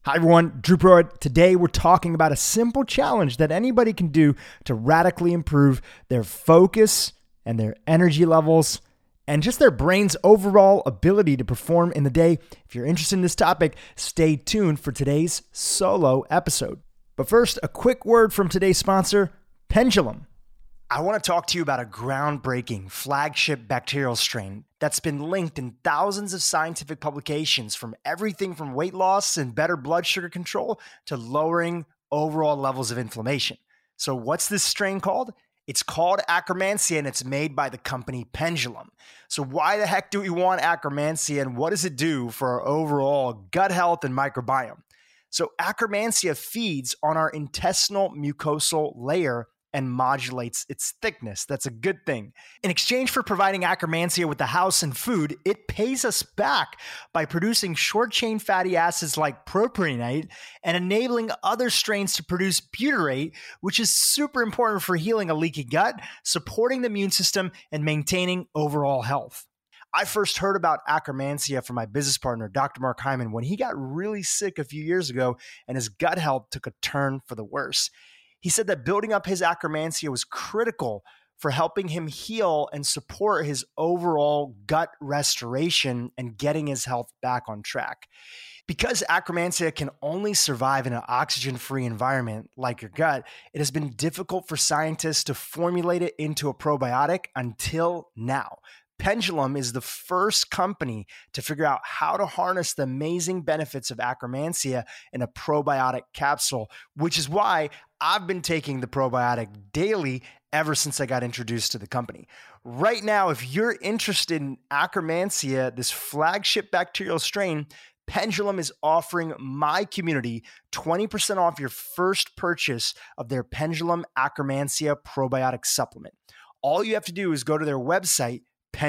Hi everyone, Drew Pruitt. Today we're talking about a simple challenge that anybody can do to radically improve their focus and their energy levels and just their brain's overall ability to perform in the day. If you're interested in this topic, stay tuned for today's solo episode. But first, a quick word from today's sponsor, Pendulum. I want to talk to you about a groundbreaking flagship bacterial strain that's been linked in thousands of scientific publications, from everything from weight loss and better blood sugar control to lowering overall levels of inflammation. So what's this strain called? It's called Akkermansia, and it's made by the company Pendulum. So why the heck do we want Akkermansia, and what does it do for our overall gut health and microbiome? So Akkermansia feeds on our intestinal mucosal layer and modulates its thickness. That's a good thing. In exchange for providing Akkermansia with the house and food, it pays us back by producing short-chain fatty acids like propionate and enabling other strains to produce butyrate, which is super important for healing a leaky gut, supporting the immune system, and maintaining overall health. I first heard about Akkermansia from my business partner, Dr. Mark Hyman, when he got really sick a few years ago and his gut health took a turn for the worse. He said that building up his Akkermansia was critical for helping him heal and support his overall gut restoration and getting his health back on track. Because Akkermansia can only survive in an oxygen-free environment like your gut, it has been difficult for scientists to formulate it into a probiotic until now. Pendulum is the first company to figure out how to harness the amazing benefits of Akkermansia in a probiotic capsule, which is why I've been taking the probiotic daily ever since I got introduced to the company. Right now, if you're interested in Akkermansia, this flagship bacterial strain, Pendulum is offering my community 20% off your first purchase of their Pendulum Akkermansia probiotic supplement. All you have to do is go to their website,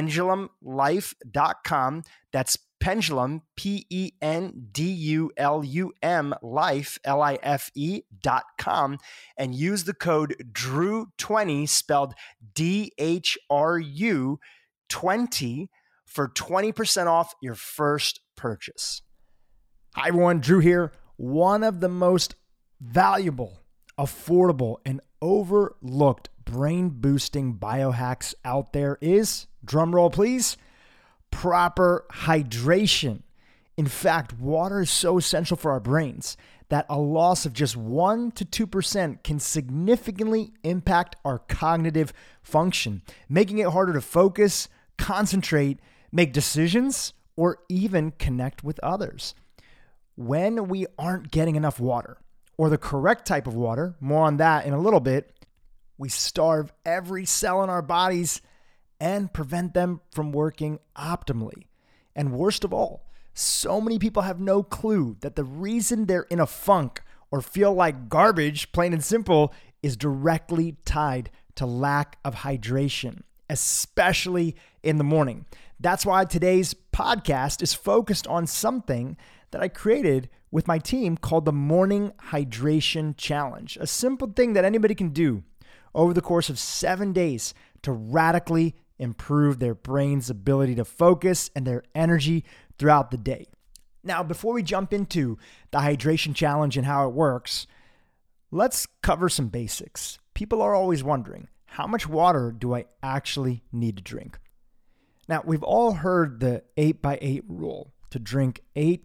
pendulumlife.com. That's Pendulum, Pendulum, life, life.com, and use the code DREW20, spelled DHRU 20, for 20% off your first purchase. Hi everyone, Drew here. One of the most valuable, affordable, and overlooked brain-boosting biohacks out there is, drumroll please, proper hydration. In fact, water is so essential for our brains that a loss of just 1 to 2% can significantly impact our cognitive function, making it harder to focus, concentrate, make decisions, or even connect with others. When we aren't getting enough water, or the correct type of water, more on that in a little bit, we starve every cell in our bodies and prevent them from working optimally. And worst of all, so many people have no clue that the reason they're in a funk or feel like garbage, plain and simple, is directly tied to lack of hydration, especially in the morning. That's why today's podcast is focused on something that I created with my team called the Morning Hydration Challenge, a simple thing that anybody can do over the course of 7 days to radically improve their brain's ability to focus and their energy throughout the day. Now, before we jump into the hydration challenge and how it works, let's cover some basics. People are always wondering, how much water do I actually need to drink? Now, we've all heard the 8x8 rule, to drink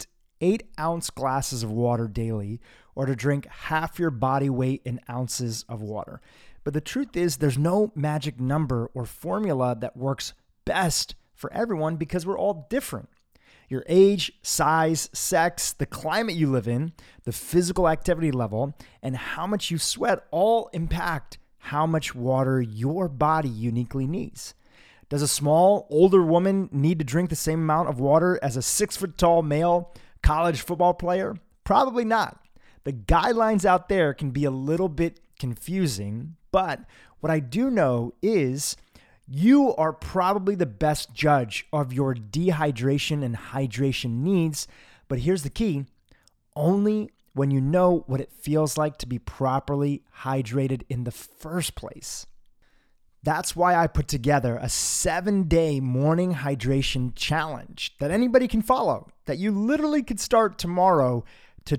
8-ounce glasses of water daily, or to drink half your body weight in ounces of water. But the truth is, there's no magic number or formula that works best for everyone because we're all different. Your age, size, sex, the climate you live in, the physical activity level, and how much you sweat all impact how much water your body uniquely needs. Does a small, older woman need to drink the same amount of water as a 6-foot-tall male college football player? Probably not. The guidelines out there can be a little bit confusing, but what I do know is you are probably the best judge of your dehydration and hydration needs. But here's the key: only when you know what it feels like to be properly hydrated in the first place. That's why I put together a 7-day morning hydration challenge that anybody can follow, that you literally could start tomorrow to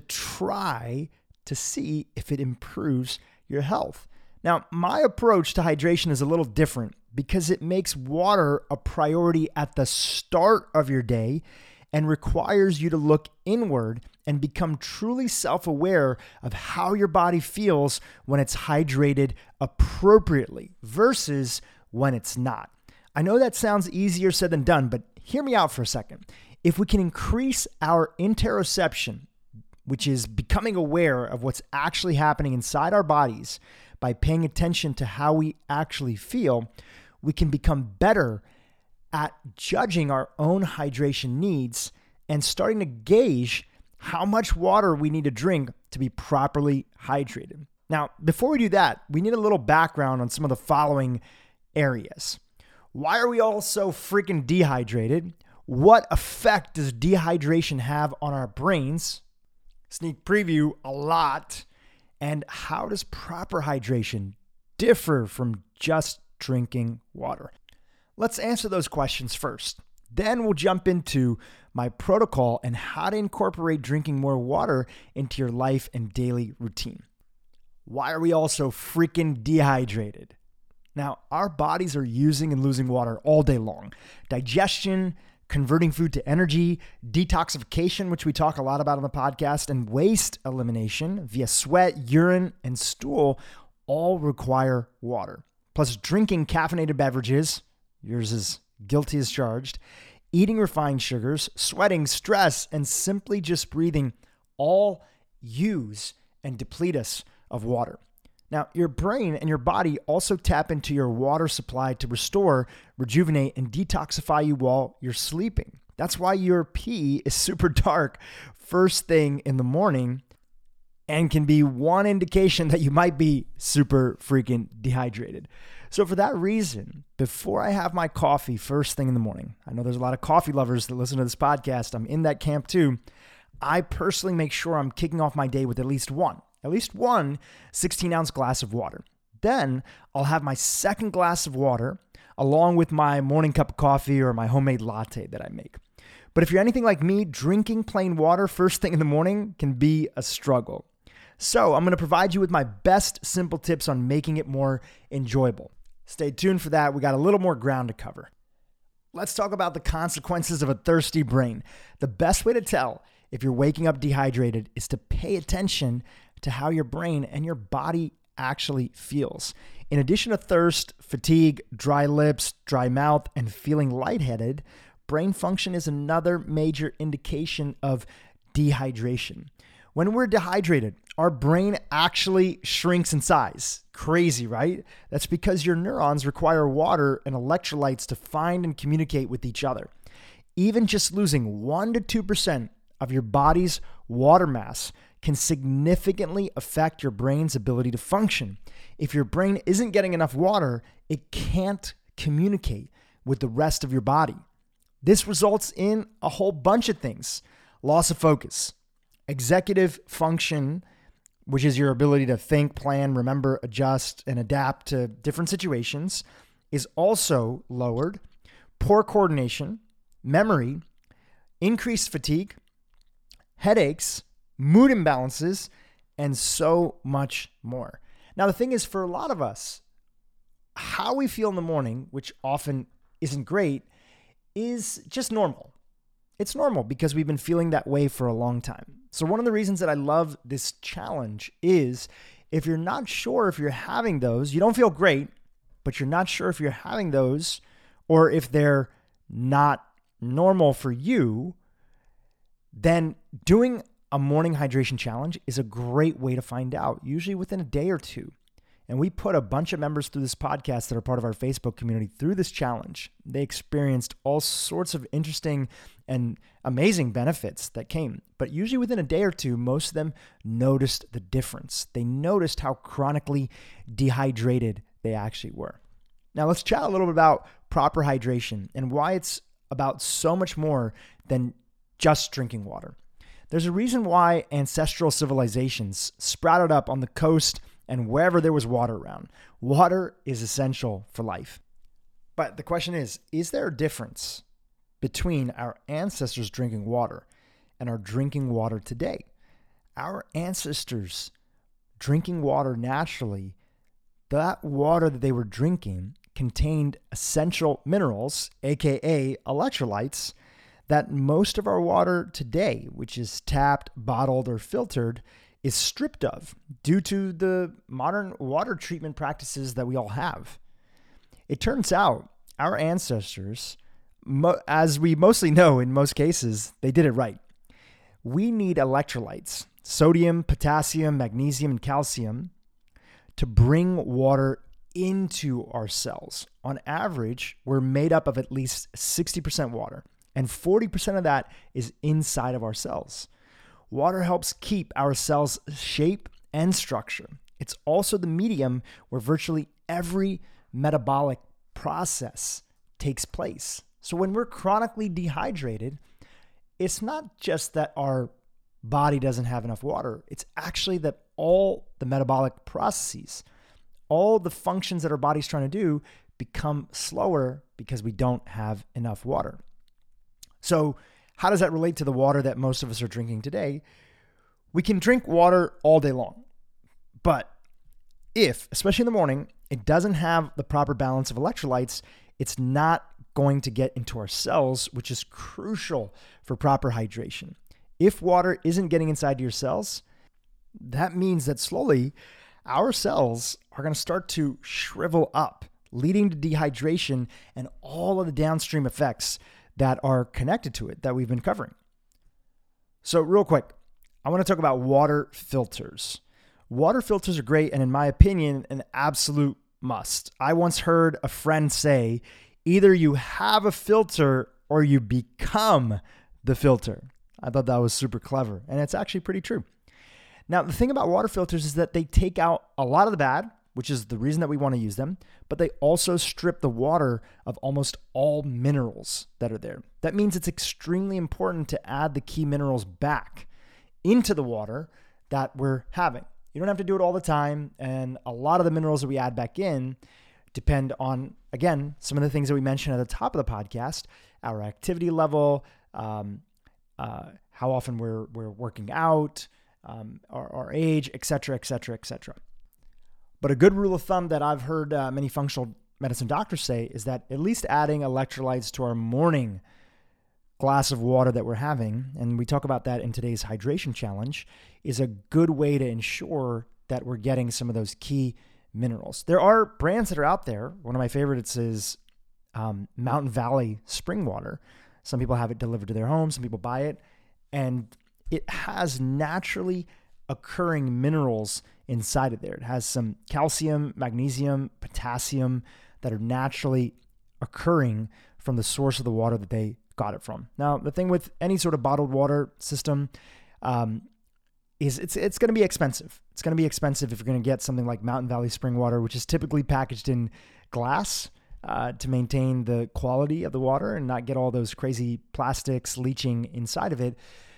try to see if it improves your health. Now, my approach to hydration is a little different because it makes water a priority at the start of your day and requires you to look inward and become truly self-aware of how your body feels when it's hydrated appropriately versus when it's not. I know that sounds easier said than done, but hear me out for a second. If we can increase our interoception, which is becoming aware of what's actually happening inside our bodies by paying attention to how we actually feel, we can become better at judging our own hydration needs and starting to gauge how much water we need to drink to be properly hydrated. Now, before we do that, we need a little background on some of the following areas. Why are we all so freaking dehydrated? What effect does dehydration have on our brains? Sneak preview, a lot. And how does proper hydration differ from just drinking water? Let's answer those questions first. Then we'll jump into my protocol and how to incorporate drinking more water into your life and daily routine. Why are we all so freaking dehydrated? Now, our bodies are using and losing water all day long. Digestion, converting food to energy, detoxification, which we talk a lot about on the podcast, and waste elimination via sweat, urine, and stool all require water. Plus, drinking caffeinated beverages, yours is guilty as charged, eating refined sugars, sweating, stress, and simply just breathing all use and deplete us of water. Now, your brain and your body also tap into your water supply to restore, rejuvenate, and detoxify you while you're sleeping. That's why your pee is super dark first thing in the morning and can be one indication that you might be super freaking dehydrated. So for that reason, before I have my coffee first thing in the morning, I know there's a lot of coffee lovers that listen to this podcast. I'm in that camp too. I personally make sure I'm kicking off my day with at least one 16-ounce glass of water. Then I'll have my second glass of water along with my morning cup of coffee or my homemade latte that I make. But if you're anything like me, drinking plain water first thing in the morning can be a struggle. So I'm going to provide you with my best simple tips on making it more enjoyable. Stay tuned for that. We got a little more ground to cover. Let's talk about the consequences of a thirsty brain. The best way to tell if you're waking up dehydrated is to pay attention to how your brain and your body actually feels. In addition to thirst, fatigue, dry lips, dry mouth, and feeling lightheaded, brain function is another major indication of dehydration. When we're dehydrated, our brain actually shrinks in size. Crazy, right? That's because your neurons require water and electrolytes to find and communicate with each other. Even just losing 1% to 2% of your body's water mass can significantly affect your brain's ability to function. If your brain isn't getting enough water, it can't communicate with the rest of your body. This results in a whole bunch of things. Loss of focus, executive function, which is your ability to think, plan, remember, adjust, and adapt to different situations, is also lowered. Poor coordination, memory, increased fatigue, headaches, mood imbalances, and so much more. Now, the thing is, for a lot of us, how we feel in the morning, which often isn't great, is just normal. It's normal because we've been feeling that way for a long time. So one of the reasons that I love this challenge is if you're not sure if you're having those, you don't feel great, but you're not sure if you're having those or if they're not normal for you, then doing a morning hydration challenge is a great way to find out, usually within a day or two. And we put a bunch of members through this podcast that are part of our Facebook community through this challenge. They experienced all sorts of interesting and amazing benefits that came. But usually within a day or two, most of them noticed the difference. They noticed how chronically dehydrated they actually were. Now let's chat a little bit about proper hydration and why it's about so much more than just drinking water. There's a reason why ancestral civilizations sprouted up on the coast and wherever there was water around. Water is essential for life. But the question is there a difference between our ancestors drinking water and our drinking water today? Our ancestors drinking water naturally, that water that they were drinking contained essential minerals, aka electrolytes, that most of our water today, which is tapped, bottled, or filtered, is stripped of due to the modern water treatment practices that we all have. It turns out our ancestors, as we mostly know in most cases, they did it right. We need electrolytes, sodium, potassium, magnesium, and calcium, to bring water into our cells. On average, we're made up of at least 60% water, and 40% of that is inside of our cells. Water helps keep our cells' shape and structure. It's also the medium where virtually every metabolic process takes place. So when we're chronically dehydrated, it's not just that our body doesn't have enough water. It's actually that all the metabolic processes, all the functions that our body's trying to do become slower because we don't have enough water. So how does that relate to the water that most of us are drinking today? We can drink water all day long, but if, especially in the morning, it doesn't have the proper balance of electrolytes, it's not going to get into our cells, which is crucial for proper hydration. If water isn't getting inside your cells, that means that slowly our cells are going to start to shrivel up, leading to dehydration and all of the downstream effects that are connected to it that we've been covering. So real quick, I want to talk about water filters. Water filters are great and, in my opinion, an absolute must. I once heard a friend say, either you have a filter or you become the filter. I thought that was super clever, and it's actually pretty true. Now, the thing about water filters is that they take out a lot of the bad, which is the reason that we want to use them, but they also strip the water of almost all minerals that are there. That means it's extremely important to add the key minerals back into the water that we're having. You don't have to do it all the time, and a lot of the minerals that we add back in depend on, again, some of the things that we mentioned at the top of the podcast, our activity level, how often we're working out, our age, et cetera, et cetera, et cetera. But a good rule of thumb that I've heard many functional medicine doctors say is that at least adding electrolytes to our morning glass of water that we're having, and we talk about that in today's hydration challenge, is a good way to ensure that we're getting some of those key minerals. There are brands that are out there. One of my favorites is Mountain Valley Spring Water. Some people have it delivered to their homes. Some people buy it. And it has naturally occurring minerals inside of there. It has some calcium, magnesium, potassium that are naturally occurring from the source of the water that they got it from. Now, the thing with any sort of bottled water system is it's going to be expensive. It's going to be expensive if you're going to get something like Mountain Valley Spring Water, which is typically packaged in glass to maintain the quality of the water and not get all those crazy plastics leaching inside of it.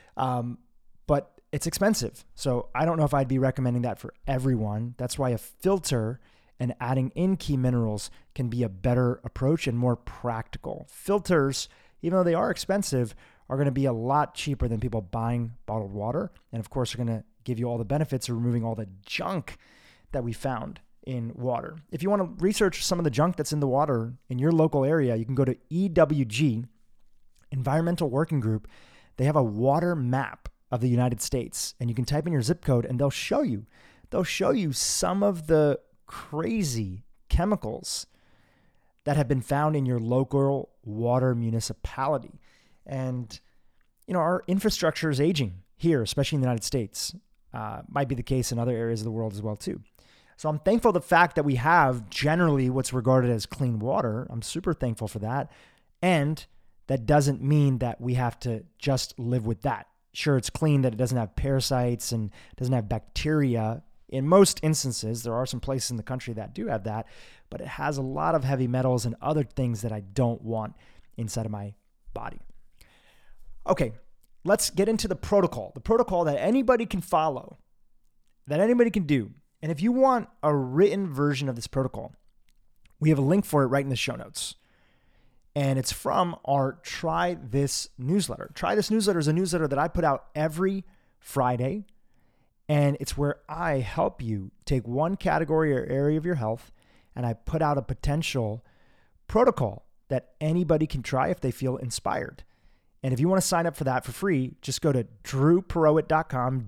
But it's expensive. So I don't know if I'd be recommending that for everyone. That's why a filter and adding in key minerals can be a better approach and more practical. Filters, even though they are expensive, are going to be a lot cheaper than people buying bottled water. And of course, they're going to give you all the benefits of removing all the junk that we found in water. If you want to research some of the junk that's in the water in your local area, you can go to EWG, Environmental Working Group. They have a water map of the United States, and you can type in your zip code and they'll show you some of the crazy chemicals that have been found in your local water municipality. And, our infrastructure is aging here, especially in the United States. Might be the case in other areas of the world as well, too. So I'm thankful for the fact that we have generally what's regarded as clean water. I'm super thankful for that. And that doesn't mean that we have to just live with that. Sure, it's clean, that it doesn't have parasites and doesn't have bacteria. In most instances, there are some places in the country that do have that, but it has a lot of heavy metals and other things that I don't want inside of my body. Okay, let's get into the protocol that anybody can follow, that anybody can do. And if you want a written version of this protocol, we have a link for it right in the show notes. And it's from our Try This newsletter. Try This newsletter is a newsletter that I put out every Friday. And it's where I help you take one category or area of your health and I put out a potential protocol that anybody can try if they feel inspired. And if you want to sign up for that for free, just go to drewpurohit.com,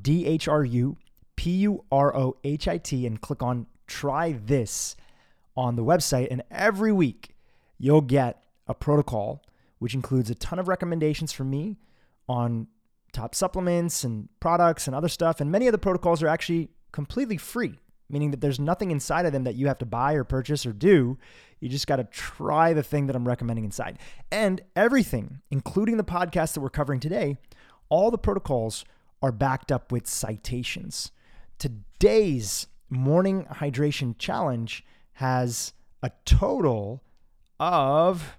DRUPUROHIT, and click on Try This on the website. And every week you'll get a protocol, which includes a ton of recommendations from me on top supplements and products and other stuff. And many of the protocols are actually completely free, meaning that there's nothing inside of them that you have to buy or purchase or do. You just got to try the thing that I'm recommending inside. And everything, including the podcast that we're covering today, all the protocols are backed up with citations. Today's morning hydration challenge has a total of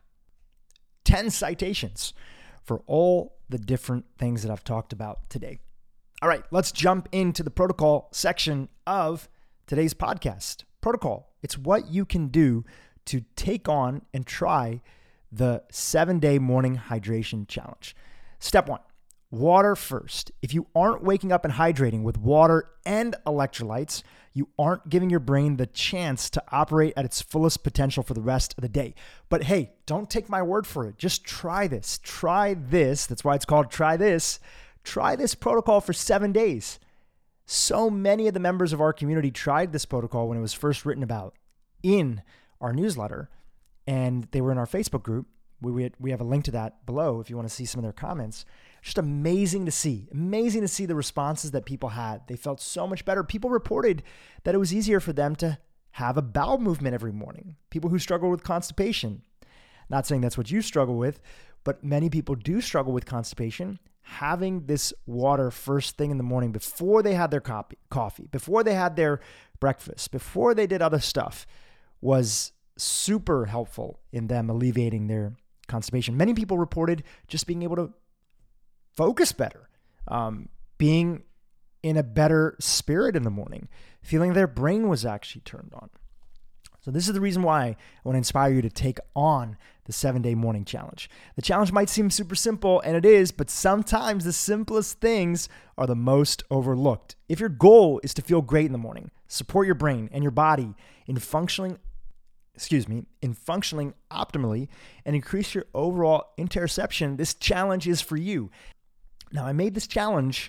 10 citations for all the different things that I've talked about today. All right, let's jump into the protocol section of today's podcast. Protocol, it's what you can do to take on and try the 7-day morning hydration challenge. Step 1, water first. If you aren't waking up and hydrating with water and electrolytes, you aren't giving your brain the chance to operate at its fullest potential for the rest of the day. But hey, don't take my word for it. Just try this. Try this. That's why it's called Try This. Try this protocol for 7 days. So many of the members of our community tried this protocol when it was first written about in our newsletter, and they were in our Facebook group. We have a link to that below if you want to see some of their comments. Just amazing to see the responses that people had. They felt so much better. People reported that it was easier for them to have a bowel movement every morning. People who struggle with constipation. Not saying that's what you struggle with, but many people do struggle with constipation. Having this water first thing in the morning before they had their coffee, before they had their breakfast, before they did other stuff was super helpful in them alleviating their constipation. Many people reported just being able to focus better, being in a better spirit in the morning, feeling their brain was actually turned on. So this is the reason why I want to inspire you to take on the 7-day morning challenge. The challenge might seem super simple, and it is, but sometimes the simplest things are the most overlooked. If your goal is to feel great in the morning, support your brain and your body in functioning optimally, and increase your overall interoception, this challenge is for you. Now, I made this challenge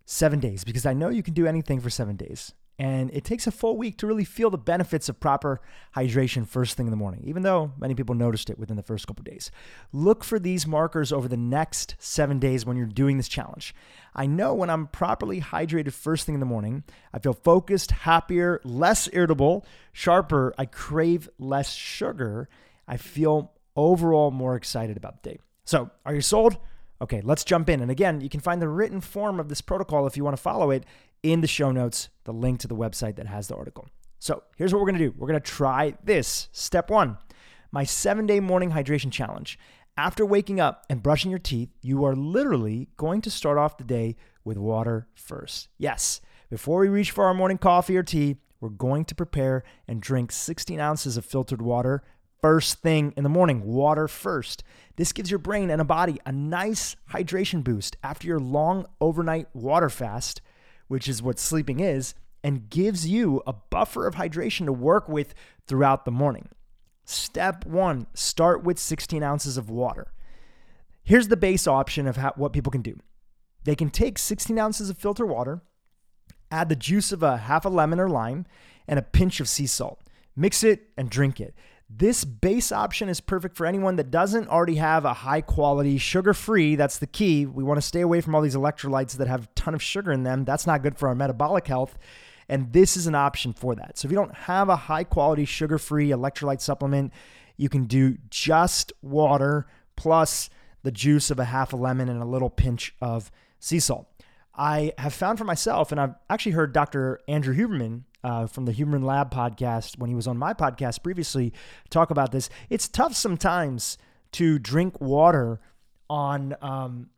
7 days because I know you can do anything for 7 days. And it takes a full week to really feel the benefits of proper hydration first thing in the morning, even though many people noticed it within the first couple of days. Look for these markers over the next 7 days when you're doing this challenge. I know when I'm properly hydrated first thing in the morning, I feel focused, happier, less irritable, sharper. I crave less sugar. I feel overall more excited about the day. So, are you sold? Okay, let's jump in. And again, you can find the written form of this protocol if you want to follow it in the show notes, the link to the website that has the article. So here's what we're going to do. We're going to try this. Step 1, my 7-day morning hydration challenge. After waking up and brushing your teeth, you are literally going to start off the day with water first. Yes, before we reach for our morning coffee or tea, we're going to prepare and drink 16 ounces of filtered water first thing in the morning. Water first. This gives your brain and a body a nice hydration boost after your long overnight water fast, which is what sleeping is, and gives you a buffer of hydration to work with throughout the morning. Step 1, start with 16 ounces of water. Here's the base option of what people can do. They can take 16 ounces of filtered water, add the juice of a half a lemon or lime, and a pinch of sea salt. Mix it and drink it. This base option is perfect for anyone that doesn't already have a high quality sugar-free. That's the key. We want to stay away from all these electrolytes that have a ton of sugar in them. That's not good for our metabolic health. And this is an option for that. So if you don't have a high quality sugar-free electrolyte supplement, you can do just water plus the juice of a half a lemon and a little pinch of sea salt. I have found for myself, and I've actually heard Dr. Andrew Huberman from the Huberman Lab podcast, when he was on my podcast previously, talk about this. It's tough sometimes to drink water on an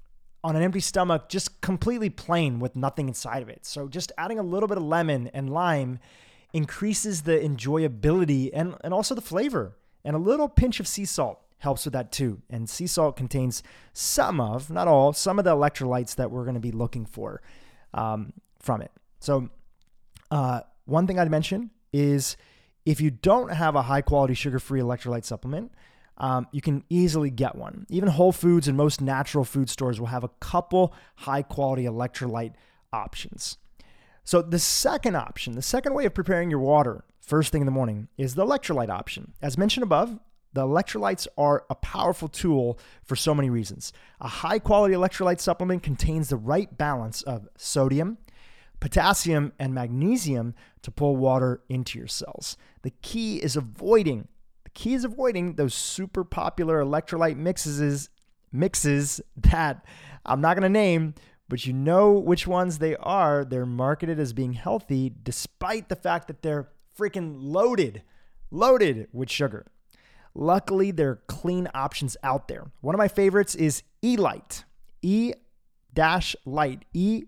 empty stomach, just completely plain with nothing inside of it. So just adding a little bit of lemon and lime increases the enjoyability and also the flavor. And a little pinch of sea salt helps with that too. And sea salt contains some of the electrolytes that we're going to be looking for from it. So one thing I'd mention is if you don't have a high quality sugar-free electrolyte supplement, you can easily get one. Even Whole Foods and most natural food stores will have a couple high quality electrolyte options. So the second option, the second way of preparing your water first thing in the morning is the electrolyte option. As mentioned above, the electrolytes are a powerful tool for so many reasons. A high quality electrolyte supplement contains the right balance of sodium, potassium, and magnesium to pull water into your cells. The key is avoiding those super popular electrolyte mixes that I'm not going to name, but you know which ones they are. They're marketed as being healthy despite the fact that they're freaking loaded with sugar. Luckily, there are clean options out there. One of my favorites is E-Lyte, E-Lyte,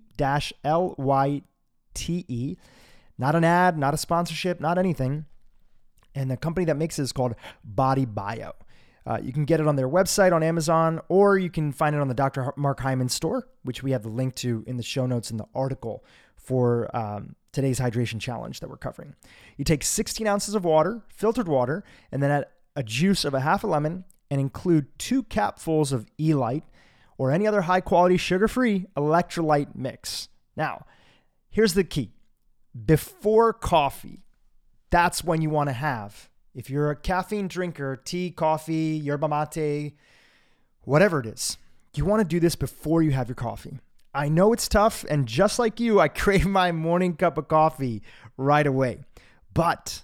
E-Lyte. Not an ad, not a sponsorship, not anything. And the company that makes it is called Body Bio. You can get it on their website on Amazon, or you can find it on the Dr. Mark Hyman store, which we have the link to in the show notes in the article for today's hydration challenge that we're covering. You take 16 ounces of water, filtered water, and then add a juice of a half a lemon and include 2 capfuls of E-Lyte or any other high-quality sugar-free electrolyte mix. Now, here's the key. Before coffee, that's when you want to have. If you're a caffeine drinker, tea, coffee, yerba mate, whatever it is, you want to do this before you have your coffee. I know it's tough, and just like you, I crave my morning cup of coffee right away. But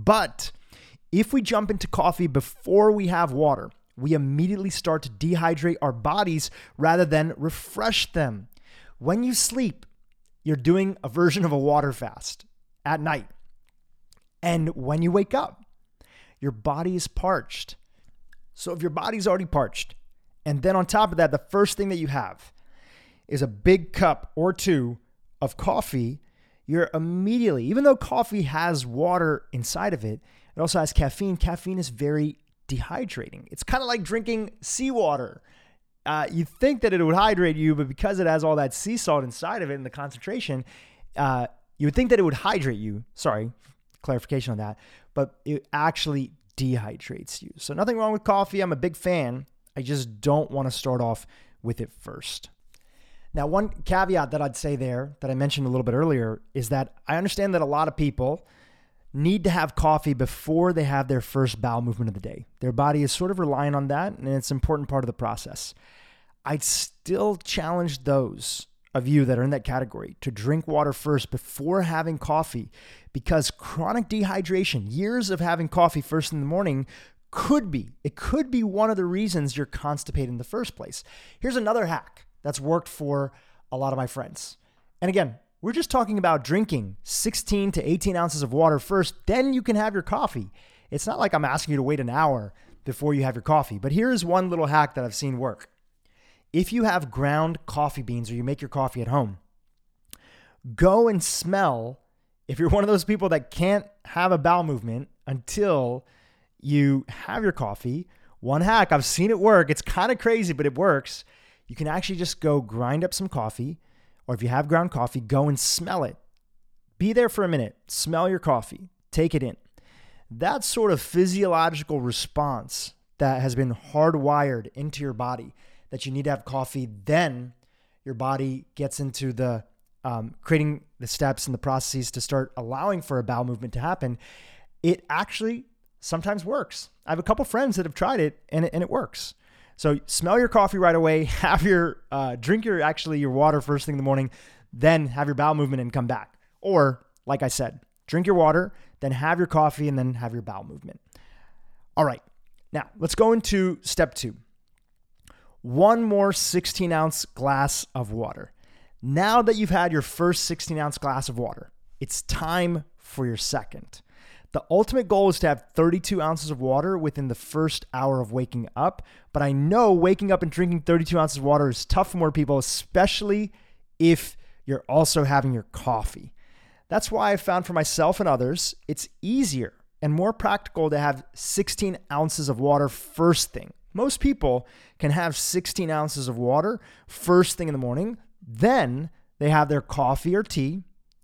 if we jump into coffee before we have water, we immediately start to dehydrate our bodies rather than refresh them. When you sleep, you're doing a version of a water fast at night. And when you wake up, your body is parched. So if your body's already parched, and then on top of that, the first thing that you have is a big cup or 2 of coffee, you're immediately, even though coffee has water inside of it, it also has caffeine. Caffeine is very dehydrating. It's kind of like drinking seawater. You think that it would hydrate you, but because it has all that sea salt inside of it and the concentration, you would think that it would hydrate you. Sorry, clarification on that. But it actually dehydrates you. So nothing wrong with coffee. I'm a big fan. I just don't want to start off with it first. Now, one caveat that I'd say there that I mentioned a little bit earlier is that I understand that a lot of people need to have coffee before they have their first bowel movement of the day. Their body is sort of relying on that, and it's an important part of the process. I'd still challenge those of you that are in that category to drink water first before having coffee, because chronic dehydration, years of having coffee first in the morning, could be one of the reasons you're constipated in the first place. Here's another hack that's worked for a lot of my friends. And again, we're just talking about drinking 16 to 18 ounces of water first, then you can have your coffee. It's not like I'm asking you to wait an hour before you have your coffee. But here's one little hack that I've seen work. If you have ground coffee beans or you make your coffee at home, go and smell. If you're one of those people that can't have a bowel movement until you have your coffee, one hack, I've seen it work. It's kind of crazy, but it works. You can actually just go grind up some coffee, or if you have ground coffee, go and smell it. Be there for a minute, smell your coffee, take it in. That sort of physiological response that has been hardwired into your body, that you need to have coffee, then your body gets into the creating the steps and the processes to start allowing for a bowel movement to happen. It actually sometimes works. I have a couple friends that have tried it and it works. So smell your coffee right away, have your drink your water first thing in the morning, then have your bowel movement and come back. Or like I said, drink your water, then have your coffee, and then have your bowel movement. All right, now let's go into step 2. One more 16-ounce glass of water. Now that you've had your first 16-ounce glass of water, it's time for your second. The ultimate goal is to have 32 ounces of water within the first hour of waking up. But I know waking up and drinking 32 ounces of water is tough for more people, especially if you're also having your coffee. That's why I found for myself and others, it's easier and more practical to have 16 ounces of water first thing. Most people can have 16 ounces of water first thing in the morning. Then they have their coffee or tea.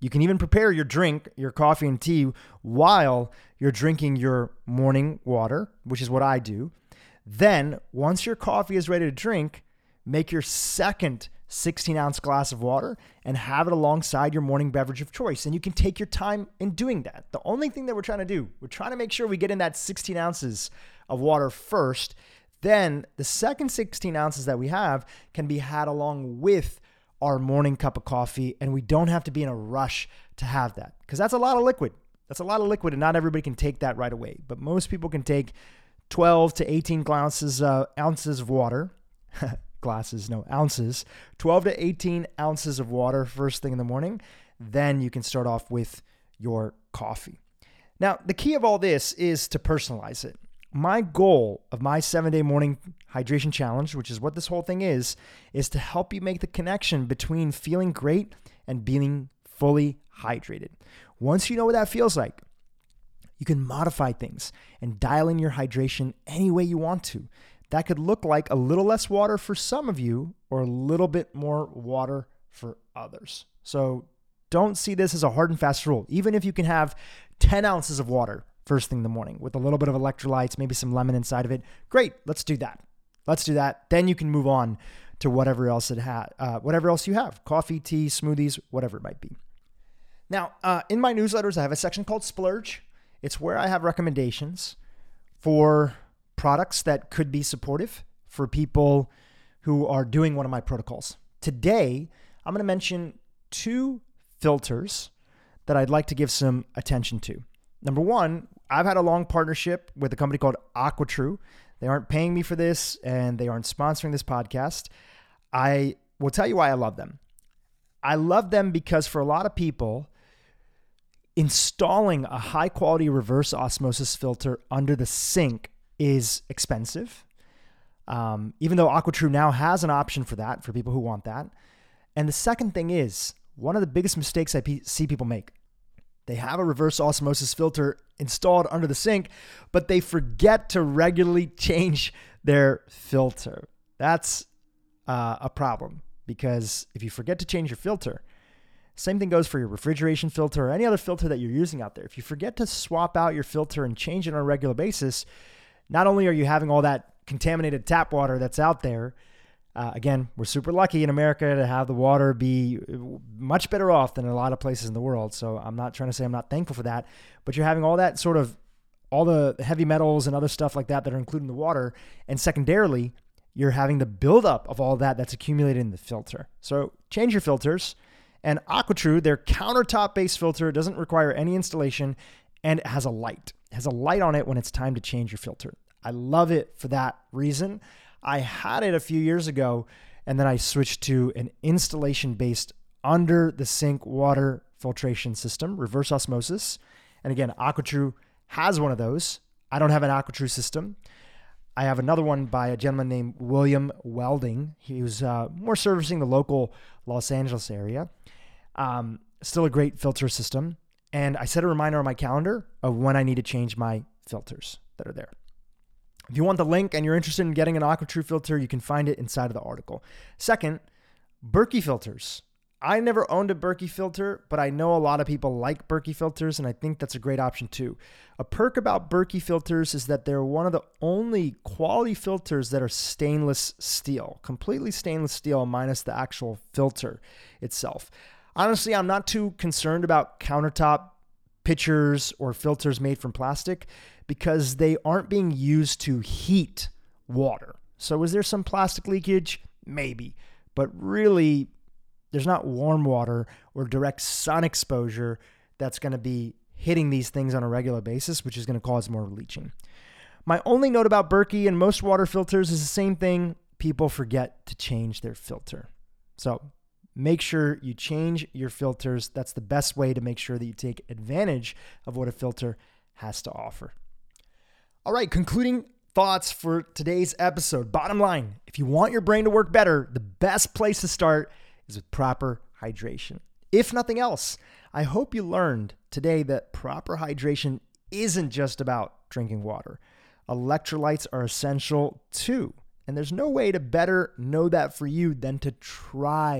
You can even prepare your drink, your coffee and tea, while you're drinking your morning water, which is what I do. Then, once your coffee is ready to drink, make your second 16-ounce glass of water and have it alongside your morning beverage of choice. And you can take your time in doing that. The only thing that we're trying to do, we're trying to make sure we get in that 16 ounces of water first. Then the second 16 ounces that we have can be had along with our morning cup of coffee, and we don't have to be in a rush to have that, because that's a lot of liquid. That's a lot of liquid, and not everybody can take that right away. But most people can take 12 to 18 ounces of water. Glasses, no, ounces. 12 to 18 ounces of water first thing in the morning. Then you can start off with your coffee. Now, the key of all this is to personalize it. My goal of my 7-day morning hydration challenge, which is what this whole thing is to help you make the connection between feeling great and being fully hydrated. Once you know what that feels like, you can modify things and dial in your hydration any way you want to. That could look like a little less water for some of you or a little bit more water for others. So don't see this as a hard and fast rule. Even if you can have 10 ounces of water first thing in the morning with a little bit of electrolytes, maybe some lemon inside of it, great, let's do that. Then you can move on to whatever else you have, coffee, tea, smoothies, whatever it might be. Now, in my newsletters, I have a section called Splurge. It's where I have recommendations for products that could be supportive for people who are doing one of my protocols. Today, I'm going to mention 2 filters that I'd like to give some attention to. Number one, I've had a long partnership with a company called AquaTrue. They aren't paying me for this, and they aren't sponsoring this podcast. I will tell you why I love them. I love them because for a lot of people, installing a high-quality reverse osmosis filter under the sink is expensive, even though AquaTrue now has an option for that, for people who want that. And the second thing is, one of the biggest mistakes I see people make, they have a reverse osmosis filter installed under the sink, but they forget to regularly change their filter. That's a problem, because if you forget to change your filter, same thing goes for your refrigeration filter or any other filter that you're using out there. If you forget to swap out your filter and change it on a regular basis, not only are you having all that contaminated tap water that's out there, again, we're super lucky in America to have the water be much better off than a lot of places in the world. So I'm not trying to say I'm not thankful for that, but you're having all that sort of, all the heavy metals and other stuff like that are included in the water. And secondarily, you're having the buildup of all that that's accumulated in the filter. So change your filters. And AquaTrue, their countertop-based filter, doesn't require any installation, and it has a light. It has a light on it when it's time to change your filter. I love it for that reason. I had it a few years ago, and then I switched to an installation-based under-the-sink water filtration system, reverse osmosis. And again, AquaTrue has one of those. I don't have an AquaTrue system. I have another one by a gentleman named William Welding. He was more servicing the local Los Angeles area. Still a great filter system. And I set a reminder on my calendar of when I need to change my filters that are there. If you want the link and you're interested in getting an AquaTrue filter, you can find it inside of the article. Second, Berkey filters. I never owned a Berkey filter, but I know a lot of people like Berkey filters, and I think that's a great option too. A perk about Berkey filters is that they're one of the only quality filters that are stainless steel, completely stainless steel minus the actual filter itself. Honestly, I'm not too concerned about countertop pitchers or filters made from plastic because they aren't being used to heat water. So is there some plastic leakage? Maybe, but really, there's not warm water or direct sun exposure that's going to be hitting these things on a regular basis, which is going to cause more leaching. My only note about Berkey and most water filters is the same thing. People forget to change their filter. So make sure you change your filters. That's the best way to make sure that you take advantage of what a filter has to offer. All right, concluding thoughts for today's episode. Bottom line, if you want your brain to work better, the best place to start is with proper hydration. If nothing else, I hope you learned today that proper hydration isn't just about drinking water. Electrolytes are essential too. And there's no way to better know that for you than to try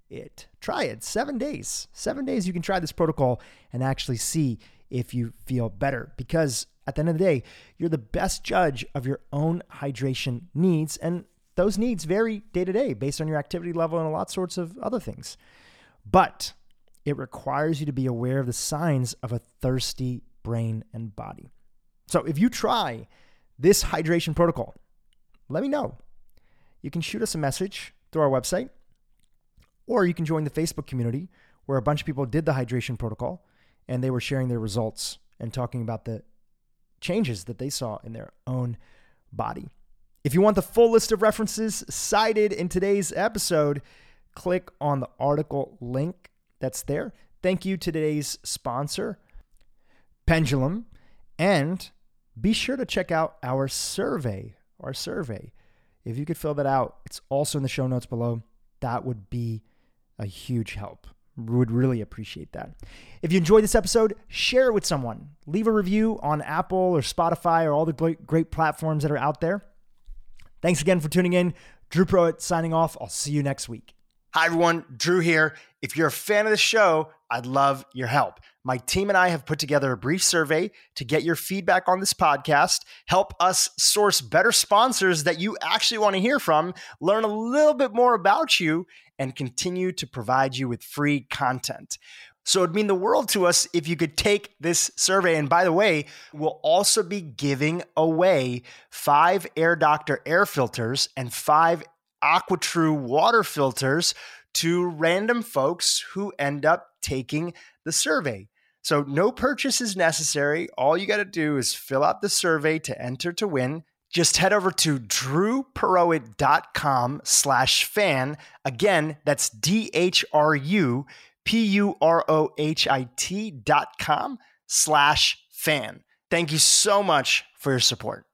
it. Try it. 7 days. 7 days you can try this protocol and actually see if you feel better. Because at the end of the day, you're the best judge of your own hydration needs. And those needs vary day to day based on your activity level and a lot sorts of other things. But it requires you to be aware of the signs of a thirsty brain and body. So if you try this hydration protocol, let me know. You can shoot us a message through our website, or you can join the Facebook community where a bunch of people did the hydration protocol and they were sharing their results and talking about the changes that they saw in their own body. If you want the full list of references cited in today's episode, click on the article link that's there. Thank you to today's sponsor, Pendulum, and be sure to check out our survey. If you could fill that out, it's also in the show notes below. That would be a huge help. Would really appreciate that. If you enjoyed this episode, share it with someone. Leave a review on Apple or Spotify or all the great platforms that are out there. Thanks again for tuning in. Drew Pruitt signing off. I'll see you next week. Hi, everyone. Drew here. If you're a fan of the show, I'd love your help. My team and I have put together a brief survey to get your feedback on this podcast, help us source better sponsors that you actually want to hear from, learn a little bit more about you, and continue to provide you with free content. So it'd mean the world to us if you could take this survey. And by the way, we'll also be giving away 5 Air Doctor air filters and 5 AquaTrue water filters to random folks who end up taking the survey. So no purchase is necessary. All you got to do is fill out the survey to enter to win. Just head over to drewpurohit.com/fan. Again, that's DRUPUROHIT.com/fan. Thank you so much for your support.